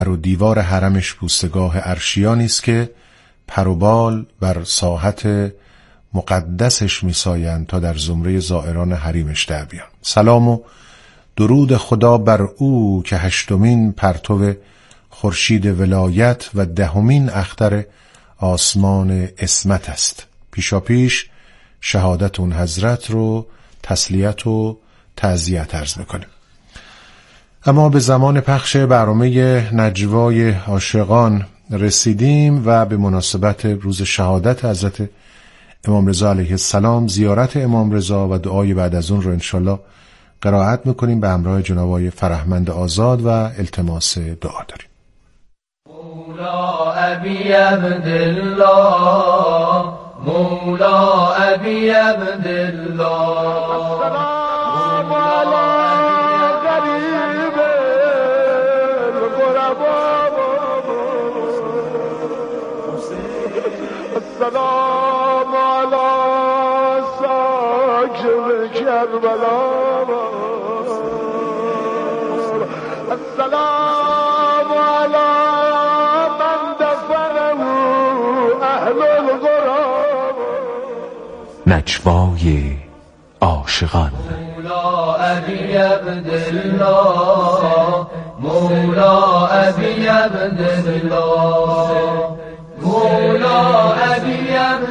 و دیوار حرمش بوسگاه عرشیانی است که پر و بال بر ساحت مقدسش میسایند تا در زمره زائران حریمش در بیان. سلام و درود خدا بر او که هشتمین پرتو خورشید ولایت و دهمین اختر آسمان عصمت است. پیشاپیش شهادت اون حضرت رو تسلیت و تعزیت عرض میکنه. اما به زمان پخش برنامه نجوای عاشقان رسیدیم و به مناسبت روز شهادت حضرت امام رضا علیه السلام زیارت امام رضا و دعای بعد از اون رو انشالله قرائت میکنیم به همراه جناب آقای فرهمند آزاد و التماس دعا داریم. مولا ابی عبدالله، مولا ابی عبدالله، السلام علی غریب الغربا، السلام علی ساکن کربلا، السلام علی من دفنه اهل الغراب. نجوای عاشقان. مولا ابی عبدالله، مولا ابی عبدالله، مولا ابی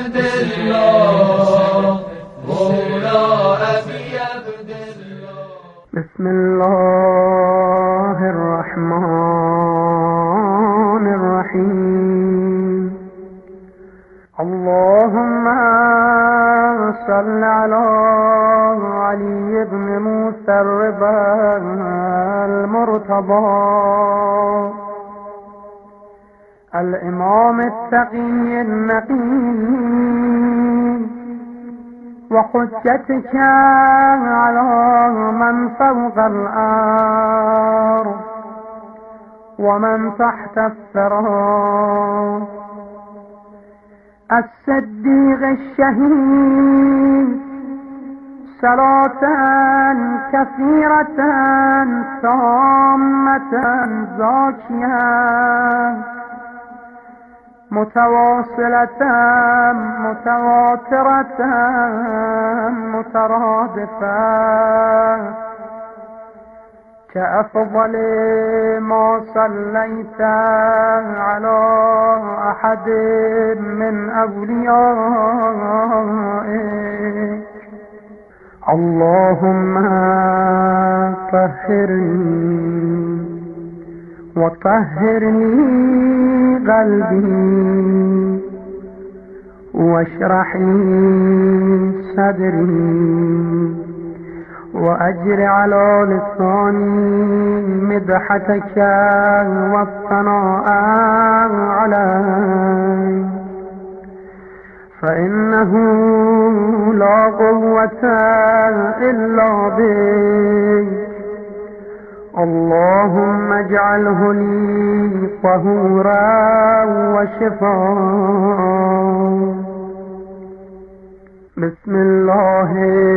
عبدالله، مولا ابی عبدالله. بسم الله الرحمن الرحیم. اللهم صل على علي بن موسى الرضا المرتضى الامام التقي النقي وحجتك على من فوق الارض ومن تحت الثرى الصديق الشهيد صلاة كثيرة تامة زاكية متواصلة متواترة مترادفة كأفضل ما صليت على أحد من أوليائك. اللهم طهرني وطهرني قلبي واشرح لي صدري وأجر على لساني مدحتك والثناء عليك فإنه لا قوة إلا بك. اللهم اجعله لي طهورا وشفاء. بسم الله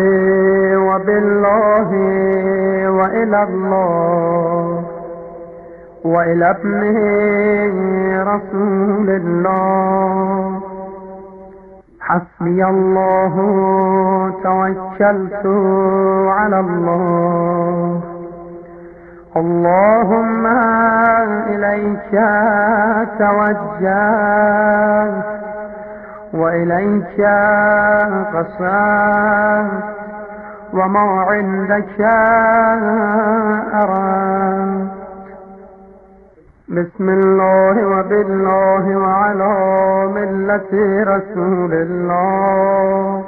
وبالله وإلى الله وإلى ابنه رسول الله. حسبي الله توكلت على الله. اللهم إليك توجهت وإليك قصدت وما عندك أردت. بسم الله وبالله وعلى ملة رسول الله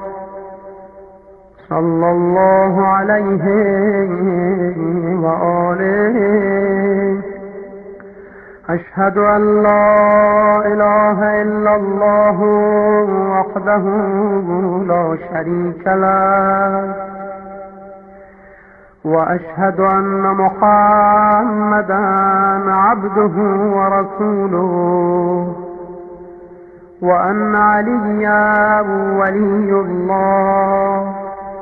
صلى الله عليه وآله. أشهد أن لا إله إلا الله وحده لا شريك له وأشهد أن محمدا عبده ورسوله وأن عليا ولي الله.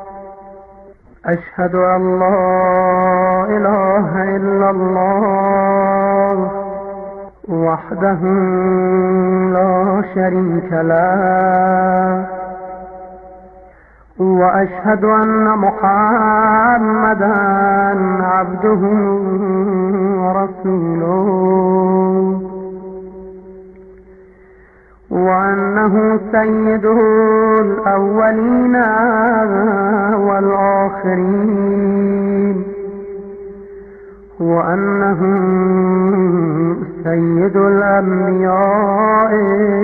أشهد أن لا إله إلا الله وحده لا شريك له وأشهد أن محمدا عبده ورسوله وأنه سيد الأولين والآخرين وأنه سيد الأنبياء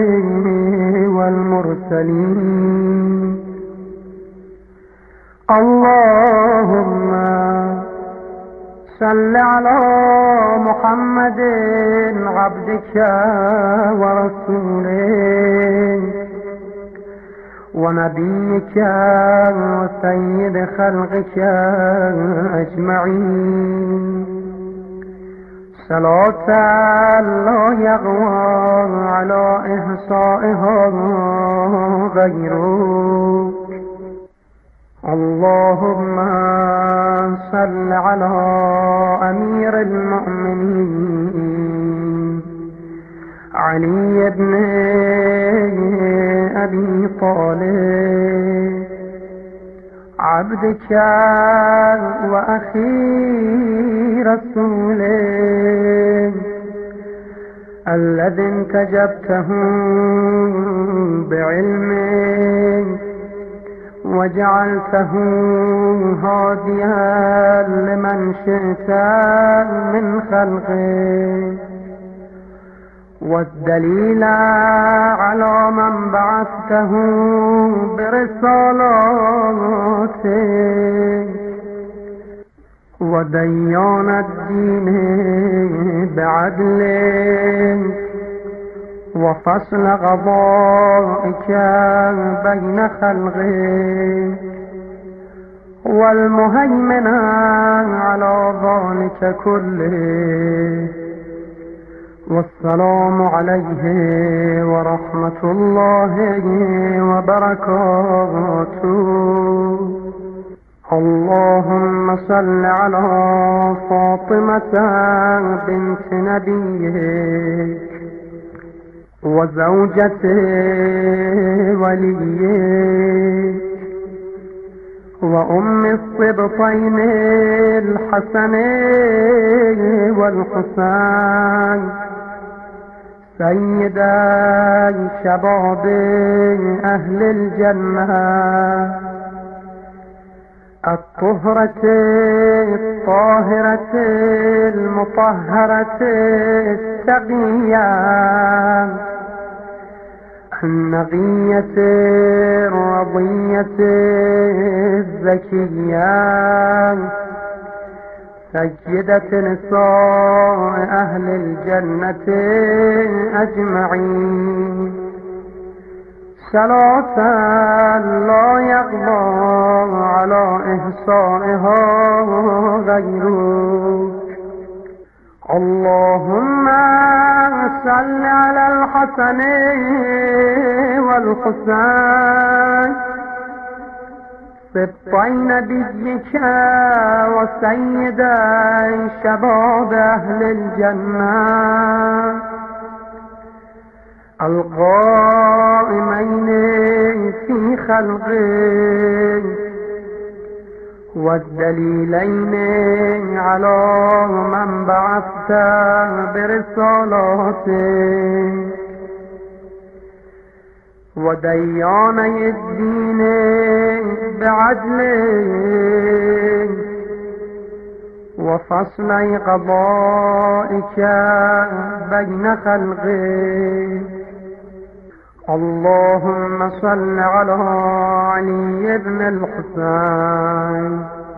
والمرسلين. اللهم صل على محمد عبدك ورسولك ونبيك وسيد خلقك أجمعين صلاة لا يغوى على إحصائها غيرك. اللهم صل على أمير المؤمنين علي بن أبي طالب عبدك وأخي رسولك الذي انتجبته بعلمك وجعلته هاديا لمن شئت من خلقك والدليل على من بعثته برسالاتك وديان الدين بعدلك وفصل قضائك بين خلقك والمهيمن على ذلك كله. والسلام عليه ورحمة الله وبركاته. اللهم صل على فاطمة بنت نبيك وزوجة وليك وأم الصبطين الحسن والحسين سيدا شباب أهل الجنة الطهرة الطاهرة المطهرة التقية النقية الرضية الزكية سيدة نساء أهل الجنة أجمعين صلاة لا يقضى على إحصائها غيرك. اللهم صل على الحسن والحسين سبطي نبيك وسيدا شباب أهل الجنة القائمين في خلقك والدليلين على من بعثت برسالاتك ودياني الدين بعدلك وفصل قضائك بين خلقك. اللهم صل على علي بن الحسين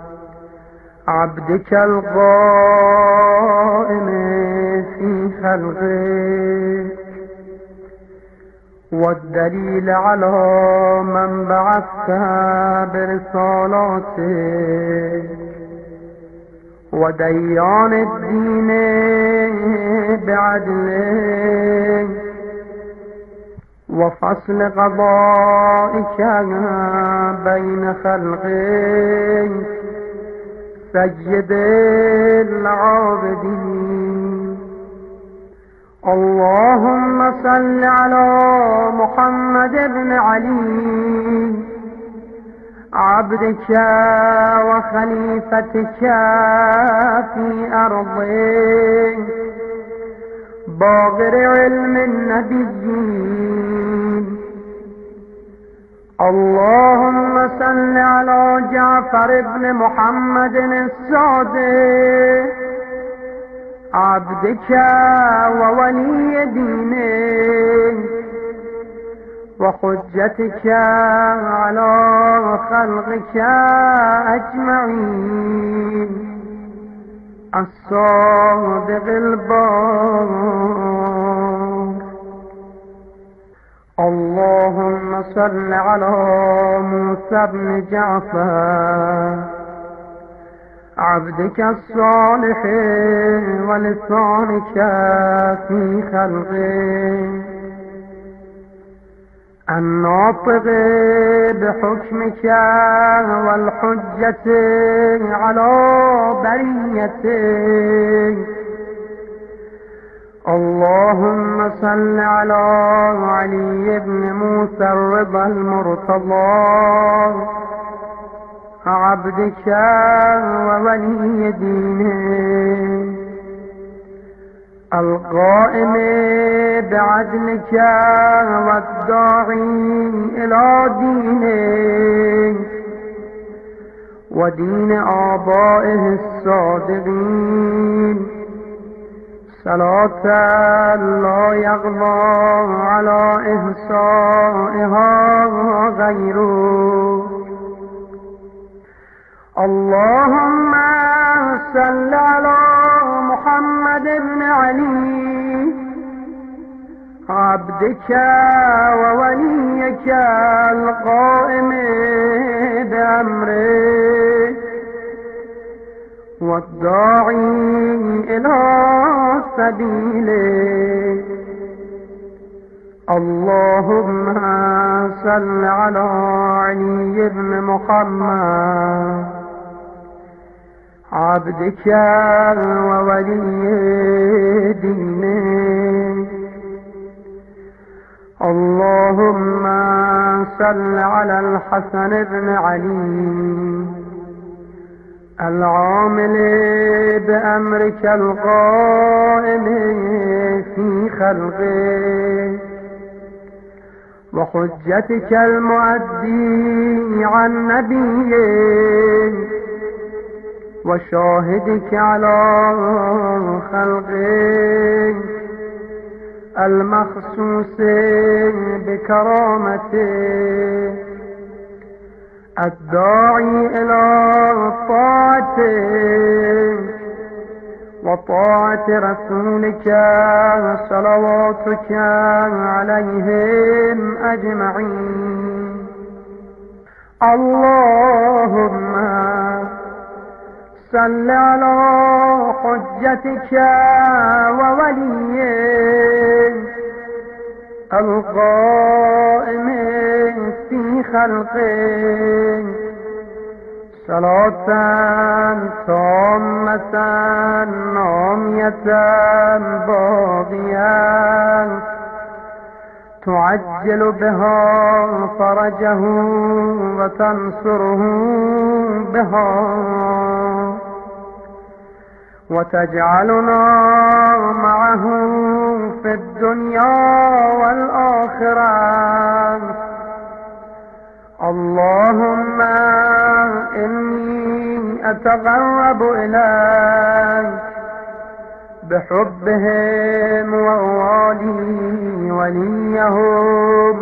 عبدك القائم في خلقك والدليل على من بعثت برسالاتك وديان الدين بعدلك وفصل قضائك بين خلقك سيد العابدين اللهم صل على محمد بن علي عبدك وخليفتك في أرضك باغر علم النبيين. اللهم صل على جعفر بن محمد الصادق عبدك وولي دينك وحجتك على خلقك أجمعين الصادق البار. اللهم صل على موسى بن جعفر عبدك الصالح ولسانك في خلقه الناطق بحكمك والحجة على بريتك. اللهم صل على علي بن موسى الرضا المرتضى عبدك وولي دينك القائم بعدلك والداعي إلى دينك ودين آبائه الصادقين صلاة لا يغضى على إحصائها غيره. اللهم صل على محمد بن علي عبدك ووليك القائم بأمرك والداعي إلى سبيلك. اللهم صل على علي بن محمد عبدك وولي دينك. اللهم صل على الحسن بن علي العامل بأمرك القائم في خلقك وحجتك المؤدي عن نبيك وشاهدك على خلقك المخصوص بكرامته الداعي إلى طاعتك وطاعة رسولك صلواتك عليهم أجمعين. اللهم صل على حجتك ووليك القائم في خلقك صلاة تامة نامية باقية تعجل بها فرجه وتنصره بها وتجعلنا معه في الدنيا والآخرة. اللهم إني أتقرب إليك بحبهم وأوالي وليهم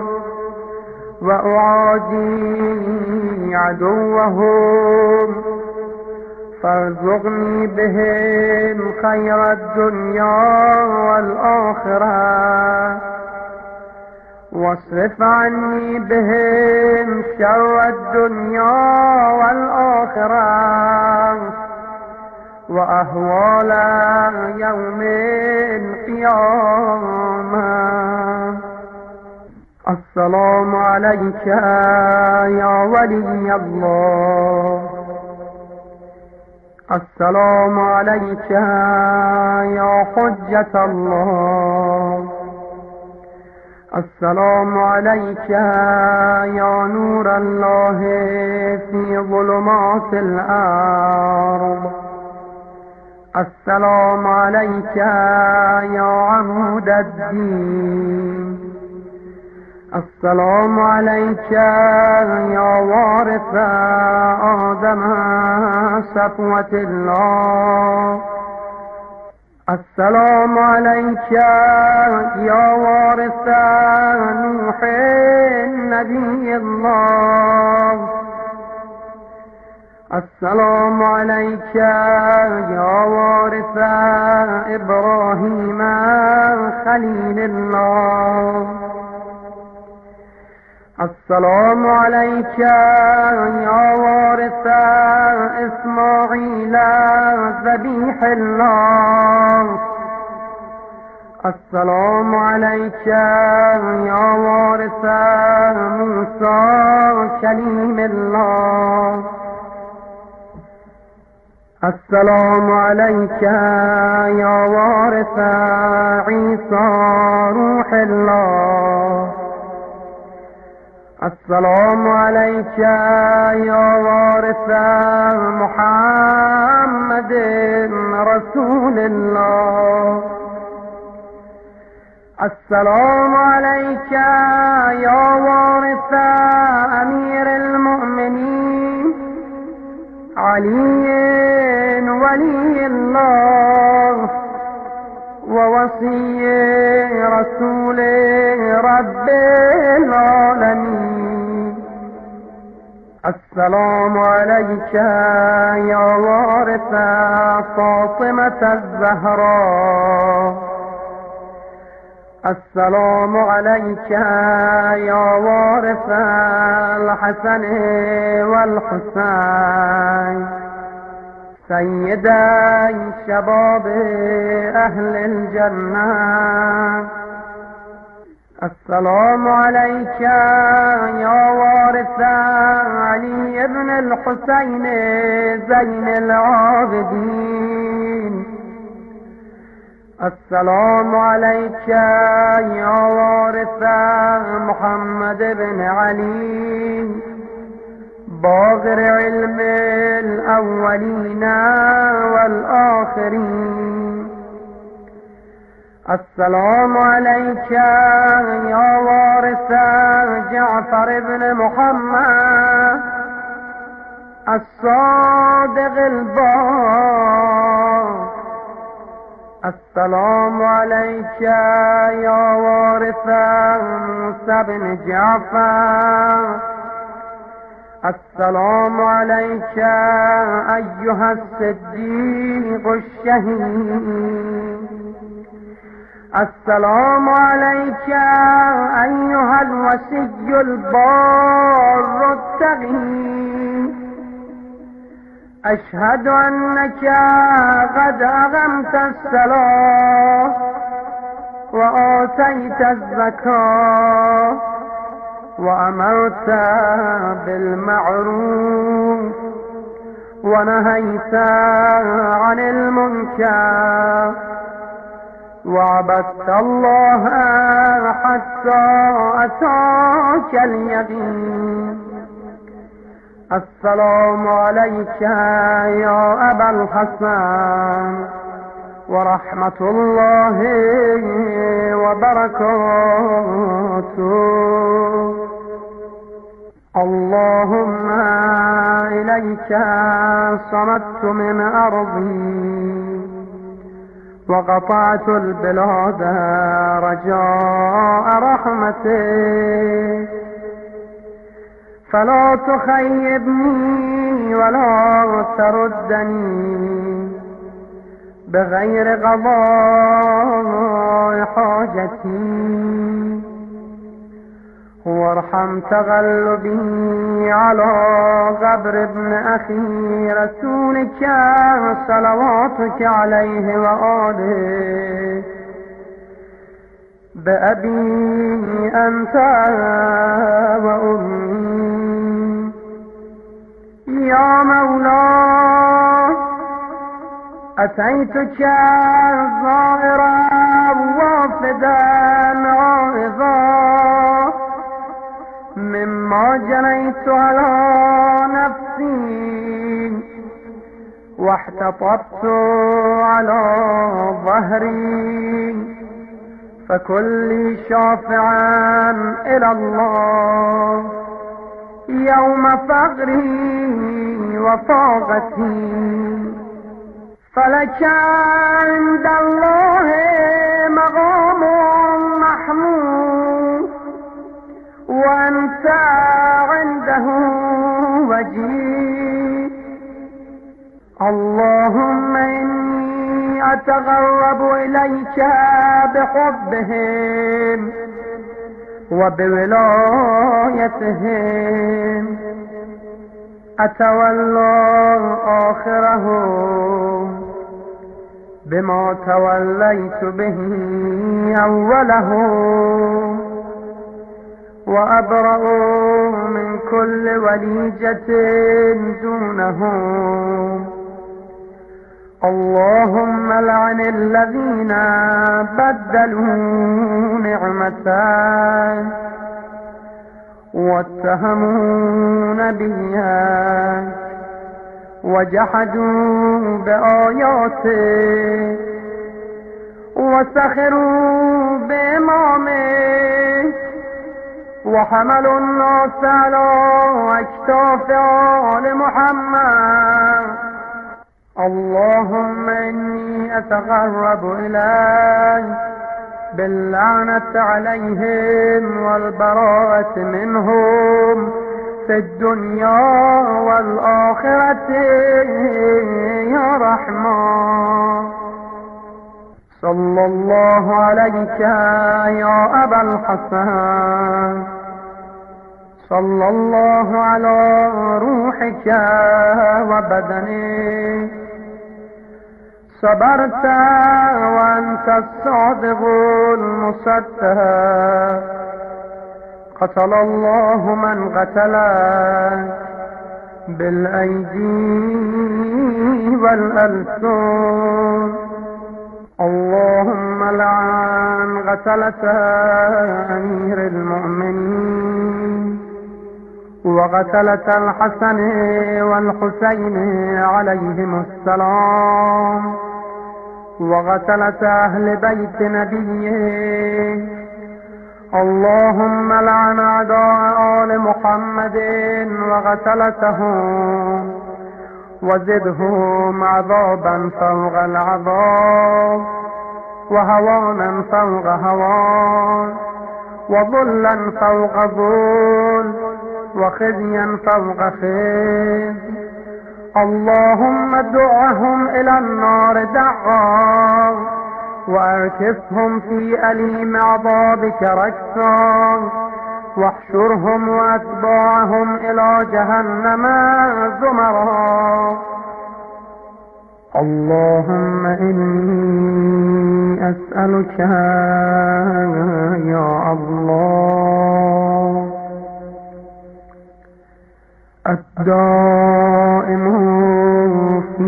وأعادي عدوهم فارزقني بهم خير الدنيا والآخرة واصرف عني بهم شر الدنيا والآخرة وأهوال يوم القيامة. السلام عليك يا ولي الله. السلام عليك يا حجة الله. السلام عليك يا نور الله في ظلمات الأرض. السلام عليك يا عمود الدين. السلام عليك يا وارث آدم صفوة الله. السلام عليك يا وارث نوح نبي الله. السلام عليك يا وارث إبراهيم خليل الله. السلام عليك يا وارث إسماعيل ذبيح الله. السلام عليك يا وارث موسى كليم الله. السلام عليك يا وارث عيسى روح الله. السلام عليك يا وارث محمد رسول الله. السلام عليك يا وارث أمير المؤمنين علي ولي الله ووصي رسول رب العالمين. السلام عليك يا وارث فاطمة الزهراء. السلام عليك يا وارث الحسن والحسين سيدي شباب أهل الجنة. السلام عليك يا وارث علي بن الحسين زين العابدين. السلام عليك يا وارث محمد بن علي باغر علم الأولين والآخرين. السلام عليك يا وارث جعفر بن محمد الصادق البار. السلام عليك يا وارث موسى بن جعفر. السلام عليك أيها الصديق الشهيد. السلام عليك أيها الوصي البار التقي. أشهد أنك قد أقمت الصلاة وآتيت الزكاة وأمرت بالمعروف ونهيت عن المنكر وعبدت الله حتى أتاك اليقين. السلام عليك يا أبا الحسن ورحمة الله وبركاته. اللهم إليك صمدت من أرضي وقطعت البلاد رجاء رحمتك فلا تخيبني ولا تردني بغير قضاء حاجتي وارحم تغلبي على قبر ابن أخي رسولك صلواتك عليه وآله بأبي أنت وأمي. يا مولاي أتيتك زائرا وافدا عائذا مما جنيت على نفسي واحتطبت على ظهري فكل شافعا إلى الله يوم فقري وفاقتي فلك عند الله مقام محمود وأنت عنده وجيه. اللهم إني أتقرب إليك بحبهم وبولايتهم أتولى آخرهم بما توليت به أولهم وأبرأ من كل وليجة دونهم. اللهم لعن الذين بدلوا نعمتك واتهموا نبيك وجحدوا بآياتك وسخروا بإمامك وحملوا الناس على أكتاف آل محمد. اللهم إني أتقرب إليك باللعنة عليهم والبراءة منهم في الدنيا والآخرة يا رحمن. صلى الله عليك يا أبا الحسن، صلى الله على روحك وبدنك. صبرت وأنت الصادق المصدق. قتل الله من قتلك بالأيدي والألسن. اللهم لعن قتلة أمير المؤمنين وقتلة الحسن والحسين عليهم السلام وقتلة أهل بيت نبيه. اللهم لعن أعداء آل محمد وقتلتهم وزدهم عذابا فوق العذاب وهوانا فوق هوان وظلا فوق ظل وخزيا فوق خزي. اللهم دعهم إلى النار دعا وأركسهم في أليم عذابك ركسا واحشرهم وأتباعهم إلى جهنم زمرا. اللهم إني أسألك يا الله الدائم في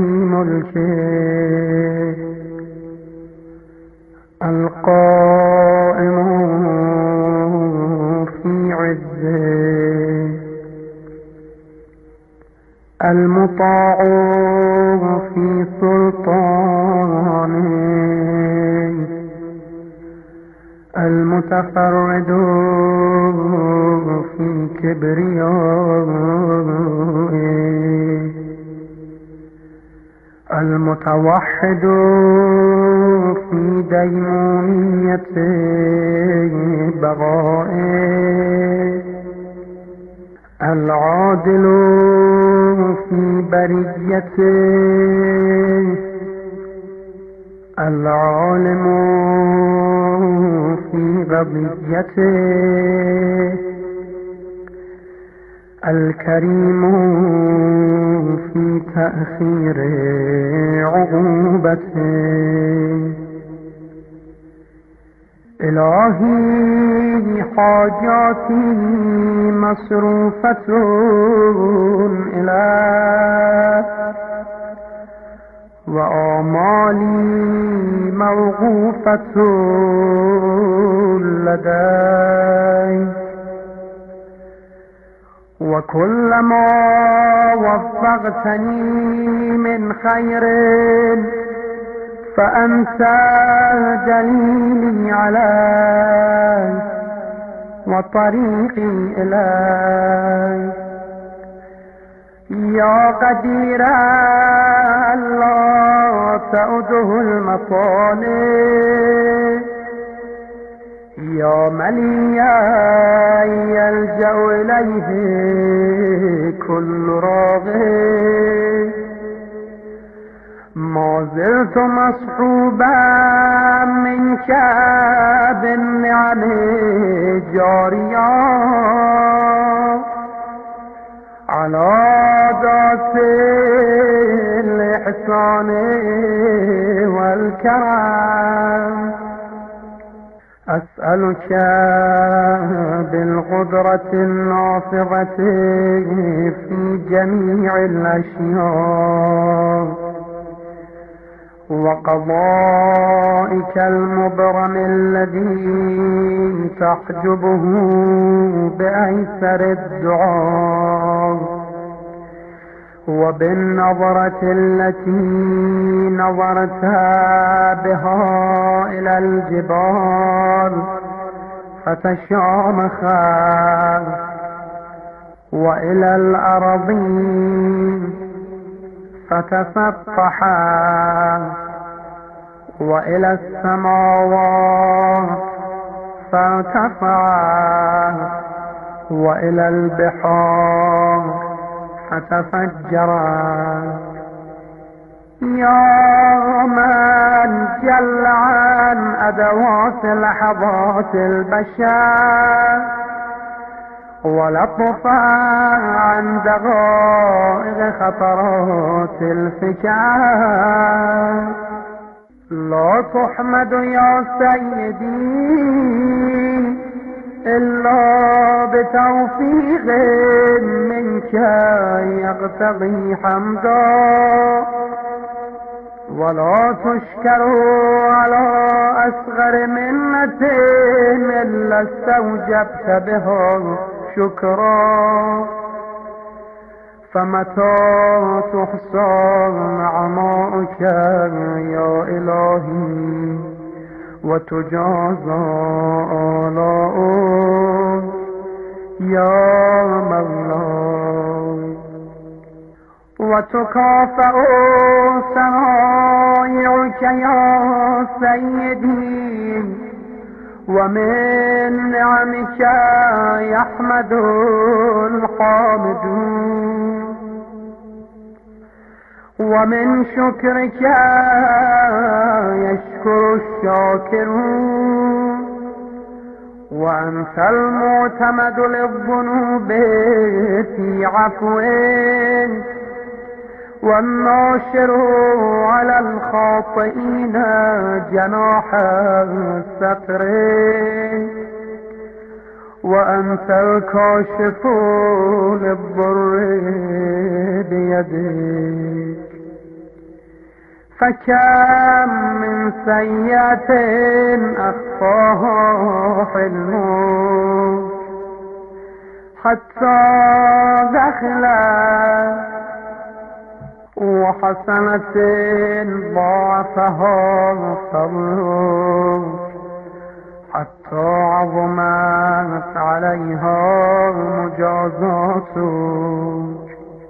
ملكه القائم في عزه المطاع في سلطانه المتفرد في كبريائه المتوحد في ديمومية بقائه العادل في بريته العالم في قضيته الكريم في تأخير عقوبته. إلهي حاجاتي مصروفة إليك وآمالي موقوفة لديك وكلما وفقتني من خير فأنت دليلي عليك وطريقي إليك يا قدير لا تعده المطالب يا مليا يلجأ إليه كل راغب ما زلت مصحوبا منك بالنعم جاريا على ذات الإحسان والكرم أسألك بالقدرة النافذة في جميع الأشياء وقضائك المبرم الذي تحجبه بأيسر الدعاء وبالنظرة التي نظرتها بها إلى الجبال فتشامخا وإلى الأراضين فتسطحا وإلى السماوات فارتفعا وإلى البحار فتفجرا يا من جل عن أدوات لحظات البشر ولطف عن دقائق خطرات الفكر لا تحمد يا سيدي إلا بتوفيق منك يقتضي حمدا ولا تشكر على أصغر منة إلا استوجبت بها شكرا فمتى تحصى نعمائك يا إلهي وتجازى آلاؤك يا مولاي وتكافئ صنائعك يا سيدي ومن نعمك يحمد الحامدون ومن شكرك يشكر الشاكرون وأنت المعتمد للذنوب في عفوك والناشر على الخاطئين جناح الستر وأنت الكاشف للضر بيدك فكم من سيئة أخفاها حلمك حتى دخلت وحسنة ضاعفها صبرك حتى عظمت عليها مجازاتك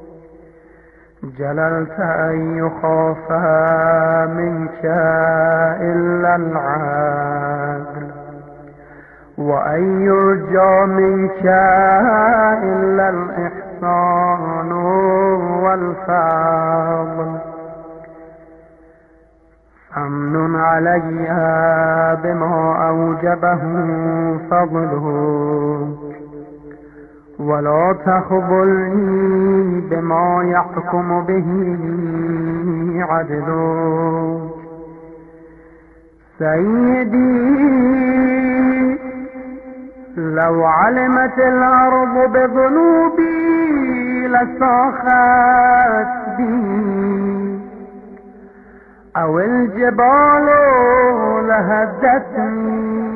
جللت أن يخاف منك إلا العدل وأن يرجى منك إلا الإحسان والفضل فامنن علي بما أوجبه فضله ولا تخذلني بما يحكم به عدله سيدي لو علمت الأرض بذنوبي لساخت بي أو الجبال لهدتني